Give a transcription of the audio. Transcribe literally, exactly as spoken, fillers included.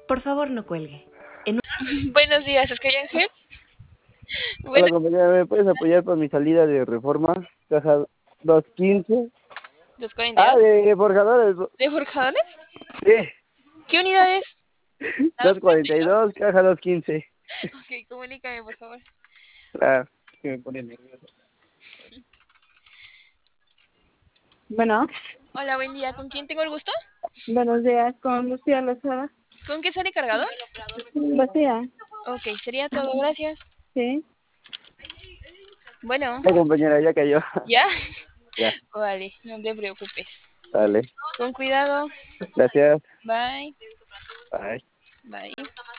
Por favor, no cuelgue. En... Buenos días, ¿es que Ángel? Hola Bueno, compañera, ¿me puedes apoyar para mi salida de Reforma? Caja doscientos quince. Ah, dos cuarenta y dos. de forjadores. ¿De forjadores? Sí, ¿Qué unidad es? La doscientos cuarenta y doscientos dos, caja doscientos quince. cuarenta y dos. Ok, comunícame, por favor. Ah, que me pone nervioso. Bueno, Hola, buen día. ¿Con quién tengo el gusto? buenos días, con Lucía Lozada. ¿Con qué sale cargado? Lucía, Ok, sería todo, gracias. sí. Bueno, Ay, compañera, ya cayó. ¿ya? Ya, Vale, no te preocupes. dale. Con cuidado. Gracias. Bye. Bye. Bye.